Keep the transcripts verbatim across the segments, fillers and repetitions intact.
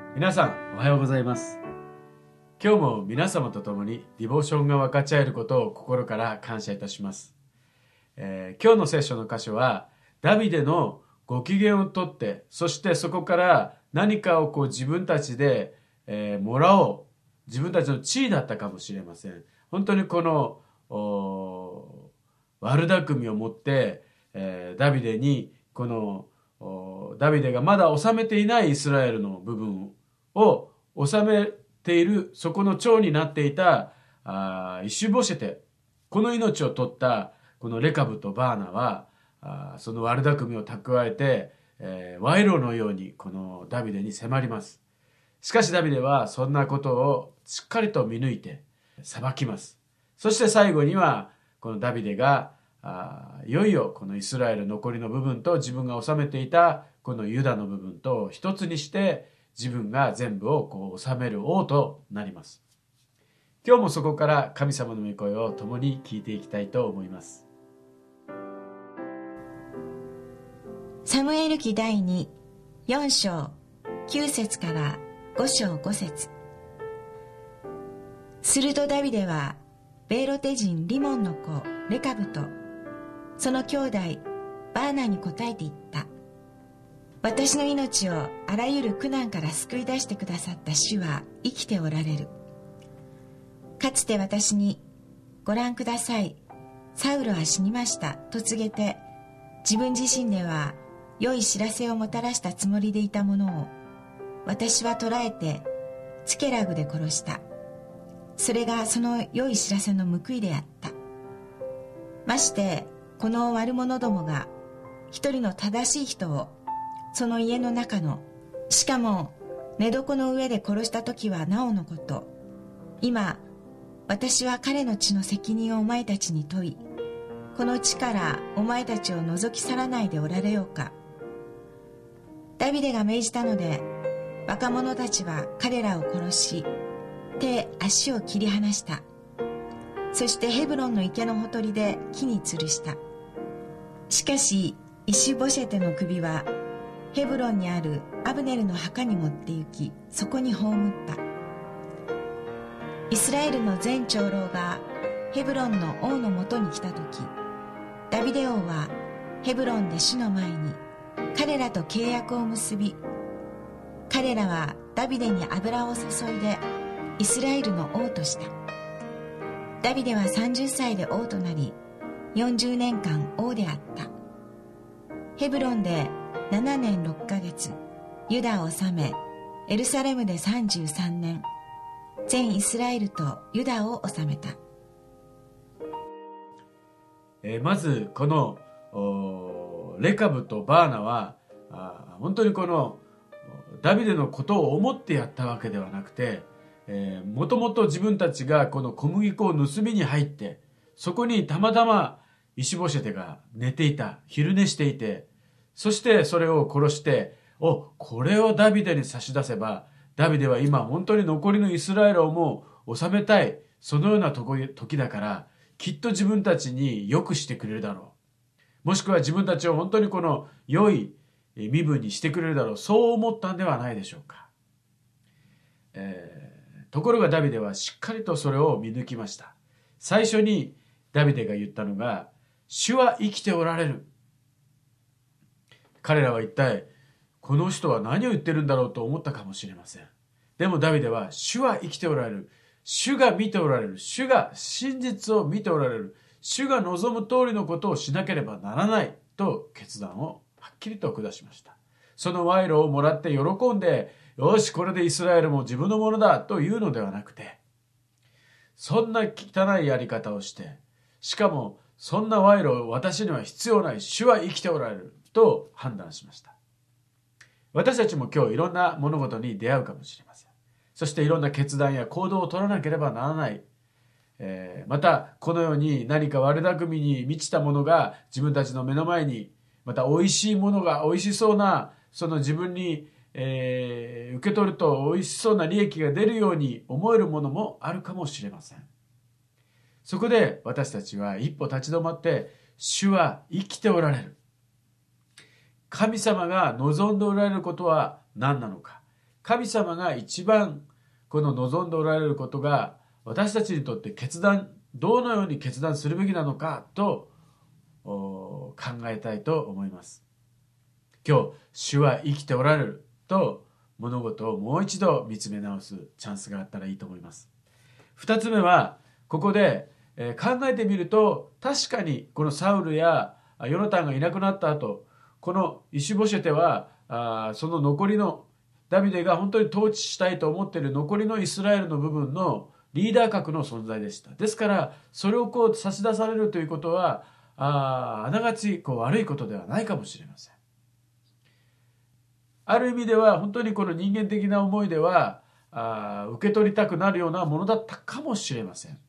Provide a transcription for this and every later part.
皆さんおはようございます。今日も皆様と共にディボーションが分かち合えることを心から感謝いたします。えー今日の聖書の箇所はダビデのご機嫌をとって、そしてそこから何かをこう自分たちで、えーもらおう、自分たちの地位だったかもしれません。本当にこのお悪巧みを持って、えーダビデにこのおダビデがまだ治めていないイスラエルの部分を治めている、そこの長になっていたあイシュボシェテ、この命を取ったこのレカブとバーナはあその悪巧みを蓄えて、えー賄賂のようにこのダビデに迫ります。しかしダビデはそんなことをしっかりと見抜いて裁きます。そして最後にはこのダビデがあいよいよこのイスラエル残りの部分と自分が治めていたこのユダの部分と一つにして自分が全部をこう治める王となります。今日もそこから神様の御声を共に聞いていきたいと思います。 サムエル記第に、よん章、きゅう節からご章ご節。するとダビデは、ベーロテ人リモンの子レカブと、その兄弟バーナに答えて言った。私の命をあらゆる苦難から救い出してくださった主は生きておられる。かつて私に、ご覧ください、サウルは死にましたと告げて、自分自身では良い知らせをもたらしたつもりでいたものを、私は捕らえてツケラグで殺した。それがその良い知らせの報いであった。ましてこの悪者どもが一人の正しい人をその家の中の、しかも寝床の上で殺した時はなおのこと、今私は彼の血の責任をお前たちに問い、この地からお前たちを除き去らないでおられようか。ダビデが命じたので、若者たちは彼らを殺し、手足を切り離した。そしてヘブロンの池のほとりで木に吊るした。しかしイシュボシェテの首はヘブロンにあるアブネルの墓に持って行き、そこに葬った。イスラエルの全長老がヘブロンの王のもとに来たとき、ダビデ王はヘブロンで主の前に彼らと契約を結び、彼らはダビデに油を注いでイスラエルの王とした。ダビデはさんじゅっさいで王となり、よんじゅうねんかん王であった。ヘブロンでななねんろっかげつ、ユダを治め、エルサレムでさんじゅうさんねん、全イスラエルとユダを治めた。 えーまずこのおレカブとバーナはあ本当にこのダビデのことを思ってやったわけではなくて、えー、もともと自分たちがこの小麦粉を盗みに入って、そこにたまたまイシュボシェテが寝ていた、昼寝していて、そしてそれを殺して、お、これをダビデに差し出せば、ダビデは今本当に残りのイスラエルをもう治めたい、そのような時だから、きっと自分たちに良くしてくれるだろう。もしくは自分たちを本当にこの良い身分にしてくれるだろう。そう思ったんではないでしょうか。えー、ところがダビデはしっかりとそれを見抜きました。最初にダビデが言ったのが、主は生きておられる。彼らは一体この人は何を言ってるんだろうと思ったかもしれません。でもダビデは、主は生きておられる。主が見ておられる。主が真実を見ておられる。主が望む通りのことをしなければならないと決断をはっきりと下しました。その賄賂をもらって喜んで、よしこれでイスラエルも自分のものだというのではなくて、そんな汚いやり方をして、しかもそんな賄賂を私には必要ない。主は生きておられると判断しました。私たちも今日いろんな物事に出会うかもしれません。そしていろんな決断や行動を取らなければならない。えー、またこのように何か悪巧みに満ちたものが自分たちの目の前に、また美味しいものが美味しそうな、その自分に、えー、受け取ると美味しそうな利益が出るように思えるものもあるかもしれません。そこで私たちは一歩立ち止まって、主は生きておられる。神様が望んでおられることは何なのか。 神様が一番この望んでおられることが、私たちにとって決断、どのように決断するべきなのかと考えたいと思います。今日、主は生きておられると物事をもう一度見つめ直すチャンスがあったらいいと思います。二つ目は、ここで考えてみると、確かにこのサウルやヨナタンがいなくなった後、このイシュボシェテはあその残りのダビデが本当に統治したいと思っている残りのイスラエルの部分のリーダー格の存在でした。ですからそれをこう差し出されるということはああながちこう悪いことではないかもしれません。ある意味では本当にこの人間的な思いではあ受け取りたくなるようなものだったかもしれません。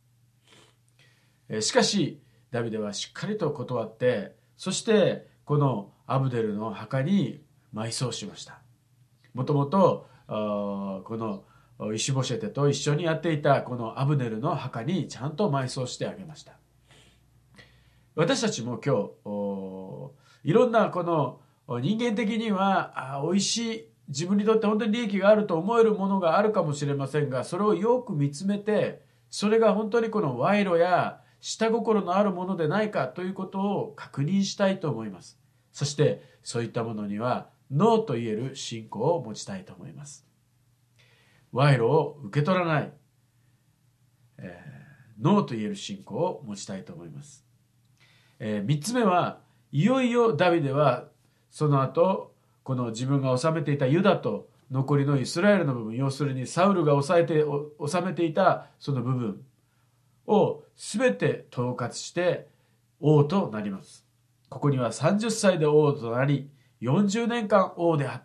しかしダビデはしっかりと断って、そしてこのアブデルの墓に埋葬しました。もともとこのイシュボシェテと一緒にやっていたこのアブネルの墓にちゃんと埋葬してあげました。私たちも今日いろんなこの人間的には美味しい、自分にとって本当に利益があると思えるものがあるかもしれませんが、それをよく見つめて、それが本当にこの賄賂や下心のあるものでないかということを確認したいと思います。そしてそういったものにはノーと言える信仰を持ちたいと思います。賄賂を受け取らない、えー、ノーと言える信仰を持ちたいと思います。えー、みっつめは、いよいよダビデはその後この自分が治めていたユダと残りのイスラエルの部分、要するにサウルが治めて治めていたその部分を全て統括して王となります。ここにはさんじゅっさいで王となりよんじゅうねんかん王であった。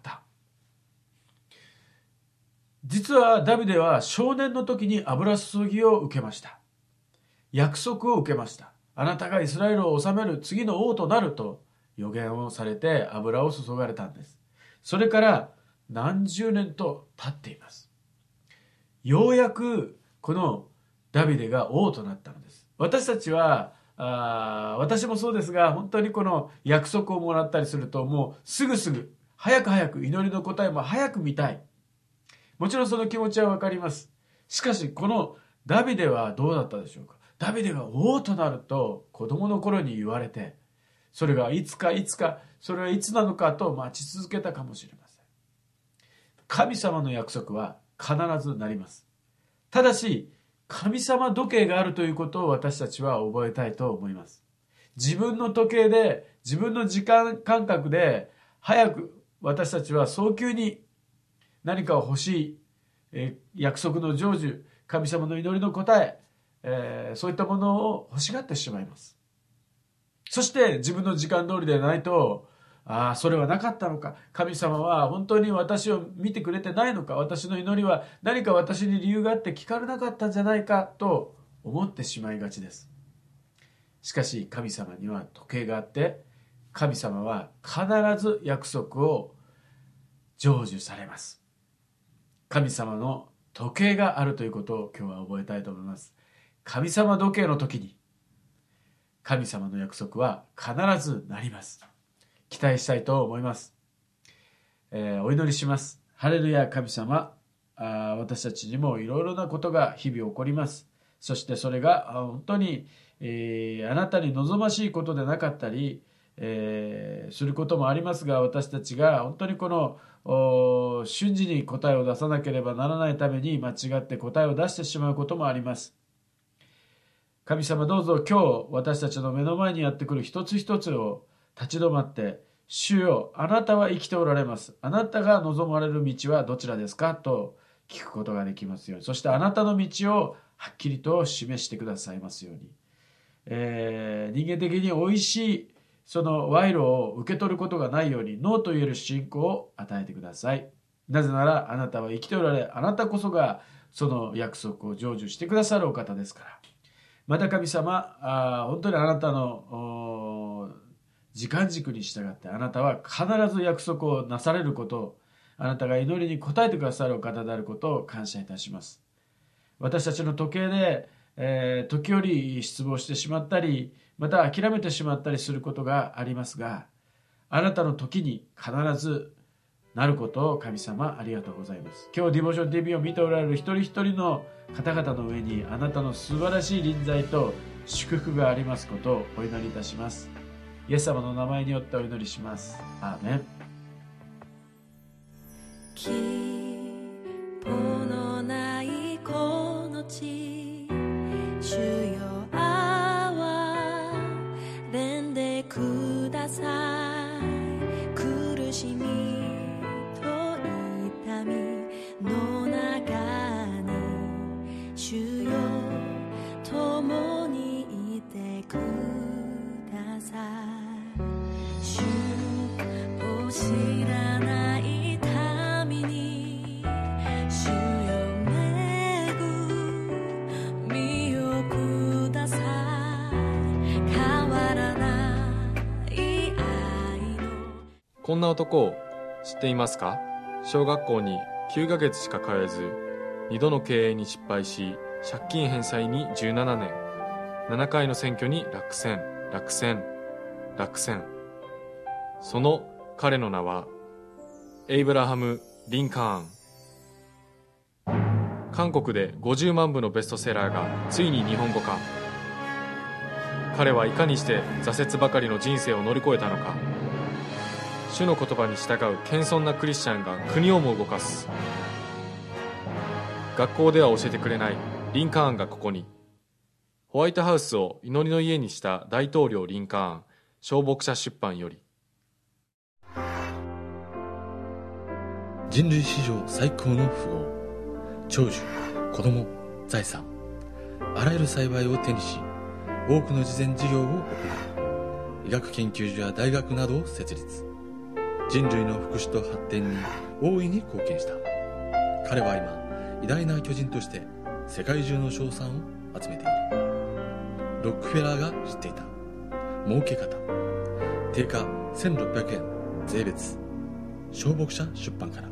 実はダビデは少年の時に油注ぎを受けました。約束を受けました。あなたがイスラエルを治める次の王となると予言をされて油を注がれたんです。それから何十年と経っています。ようやくこのダビデが王となったのです。私たちはあ私もそうですが、本当にこの約束をもらったりするともうすぐすぐ早く早く祈りの答えも早く見たい。もちろんその気持ちはわかります。しかしこのダビデはどうだったでしょうか。ダビデが王となると子供の頃に言われて、それがいつかいつか、それはいつなのかと待ち続けたかもしれません。神様の約束は必ずなります。ただし神様時計があるということを私たちは覚えたいと思います。自分の時計で、自分の時間感覚で早く私たちは早急に何かを欲しい、えー、約束の成就、神様の祈りの答え、えー、そういったものを欲しがってしまいます。そして自分の時間通りでないと、ああ、それはなかったのか。神様は本当に私を見てくれてないのか。私の祈りは何か私に理由があって聞かれなかったんじゃないかと思ってしまいがちです。しかし神様には時計があって、神様は必ず約束を成就されます。神様の時計があるということを今日は覚えたいと思います。神様時計の時に神様の約束は必ずなります。期待したいと思います。えー、お祈りします。ハレルヤ、神様。あ私たちにもいろいろなことが日々起こります。そしてそれが本当に、えー、あなたに望ましいことでなかったり、えー、することもありますが、私たちが本当にこの瞬時に答えを出さなければならないために間違って答えを出してしまうこともあります。神様、どうぞ今日私たちの目の前にやってくる一つ一つを立ち止まって、主よ、あなたは生きておられます。あなたが望まれる道はどちらですかと聞くことができますように。そしてあなたの道をはっきりと示してくださいますように。えー、人間的に美味しいその賄賂を受け取ることがないように、ノーと言える信仰を与えてください。なぜならあなたは生きておられ、あなたこそがその約束を成就してくださるお方ですから。また神様、あ本当にあなたの時間軸に従ってあなたは必ず約束をなされることを、あなたが祈りに応えてくださるお方であることを感謝いたします。私たちの時計で、えー、時折失望してしまったり、また諦めてしまったりすることがありますが、あなたの時に必ずなることを神様ありがとうございます。今日ディボーション ティーブイ を見ておられる一人一人の方々の上にあなたの素晴らしい臨在と祝福がありますことをお祈りいたします。イエス様の名前によってお祈りします。アーメン。 希望のないこの地、主よ憐れんでください。苦しみと痛みの中に主よ共にいてください。主を知らない民に主よ恵みをください。変わらない愛の。 こんな男を知っていますか？小学校にきゅうかげつしか通えず、にどの経営に失敗し、借金返済にじゅうななねん、ななかいの選挙に落選、落選、落選。その彼の名は、エイブラハム・リンカーン。韓国でごじゅうまんぶのベストセラーがついに日本語化。彼はいかにして挫折ばかりの人生を乗り越えたのか。主の言葉に従う謙遜なクリスチャンが国をも動かす。学校では教えてくれないリンカーンがここに。ホワイトハウスを祈りの家にした大統領リンカーン、小牧者出版より。 人類史上最高の富豪、長寿、子供、財産、あらゆる幸いを手にし、多くの慈善事業を行い、医学研究所や大学などを設立。人類の福祉と発展に大いに貢献した。彼は今、偉大な巨人として世界中の称賛を集めている。ロックフェラーが知っていた儲け方。定価せんろっぴゃくえん税別。小牧者出版から。